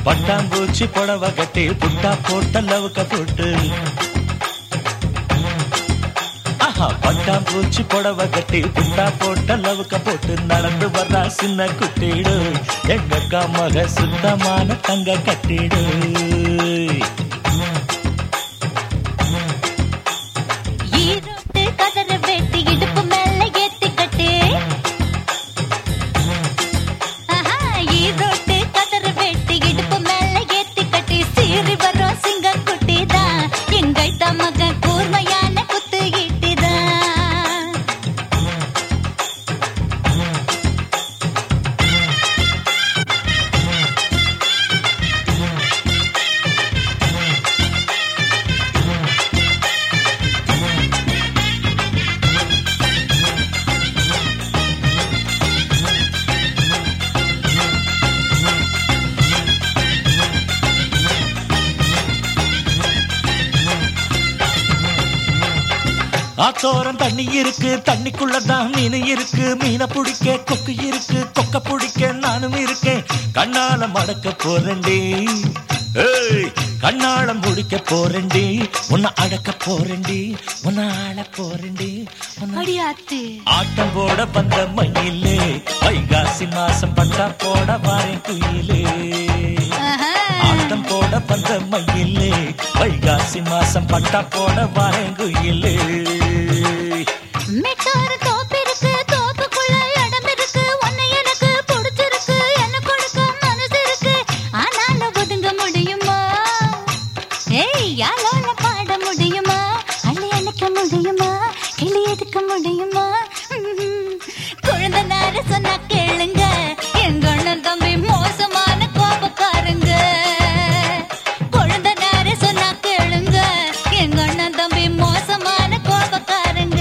பட்டாம்பூச்சி புடவை கட்டி புட்டா போட்ட லவுக்க போட்டு பட்டாம்பூச்சி புடவை கட்டி புட்டா போட்ட லவுக்க போட்டு நடந்து வர்றா சின்ன குட்டிடு எங்க மக சுத்தமான தங்க கட்டிடு ஆத்தோரம் தண்ணி இருக்கு தண்ணிக்குள்ளதான் மீன் இருக்கு மீனை பிடிக்க கொக்கு இருக்கு கொக்க பிடிக்க நானும் இருக்கேன் கண்ணால மடக்க போறேன்டி கண்ணால முடிக்க போறேன்டி உன்னை அடக்க போறேன்டி உன்னை ஆள போறேன்டி ஆட்டம் போட வந்த மயிலே வைகாசி மாசம் பட்டா போட வாரேன் குயிலே ஆட்டம் போட வந்த மயிலே வைகாசி மாசம் பட்டா போட வாரேன் குயிலே குழந்தை நேர சொன்னா கேளுங்க எங்க அண்ணன் தம்பி மோசமான கோபக்காரங்க குழந்தை நேர சொன்னா கேளுங்க எங்க அண்ணன் தம்பி மோசமான கோபக்காரங்க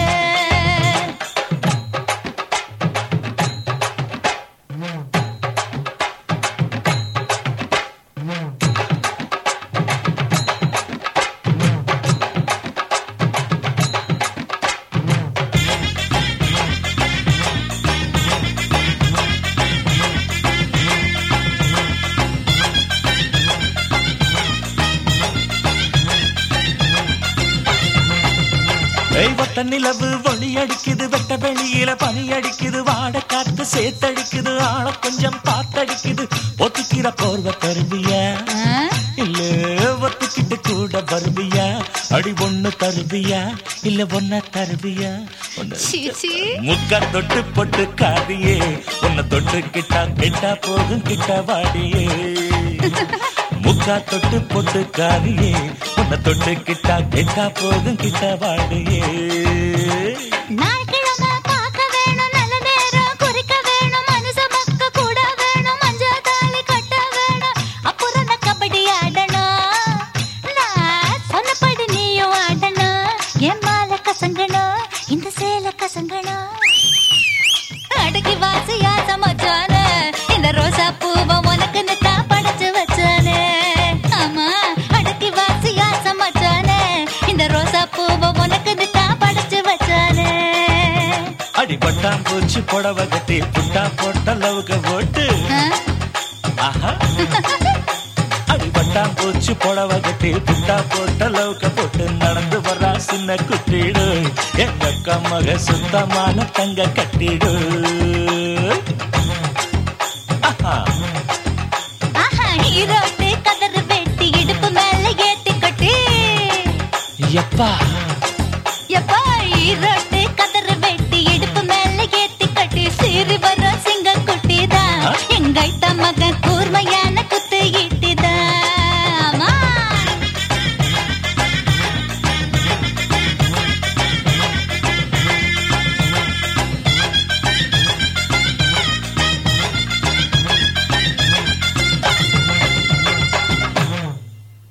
வெட்ட நிலவு ஒளி அடிக்குது வெட்ட வெளியில பனி அடிக்குது வாட காத்து சேத்தடிக்குது ஆள கொஞ்சம் பாத்தடிக்குது ஒத்துக்கிற போர்வ தருவியா இல்ல ஒத்துக்கிட்டு கூட வருவியா அடி ஒண்ணு தருவியா இல்ல ஒன்ன தருவியா முக்கா தொட்டு பொட்டு காதியே உன்னை தொட்டு கிட்டா கிட்டா போகும் கிட்ட வாடியே முக்கா தொட்டு பொட்டு காதியே உன்னை தொட்டு கிட்டா கிட்டா போகும் கிட்ட வாடியே அடக்கி வாசியா சமைச்சான இந்த ரோசா பூவை உனக்கு தான் படைச்சு வச்சானே ஆமா அடக்கி வாசியா சமைச்சான இந்த ரோசா பூவை உனக்கு தான் படைச்சு வச்சானே அடி பட்டாம்பூச்சி புடவை கட்டி புட்டா போட்ட லவுக்க போட்டு அடி பட்டாம்பூச்சி புடவை கட்டி புட்டா போட்ட லவுக்க போட்டு நடந்து வர்றா சின்ன குட்டிடு எங்க மக சுத்தமான தங்க கட்டிடு ஈரோட்டு கதறு வெட்டி இடுப்பு மேல ஏத்தி கட்டி எப்பா ஈரோட்டு கதறு வெட்டி இடுப்பு மேல ஏத்தி கட்டி சீறி வர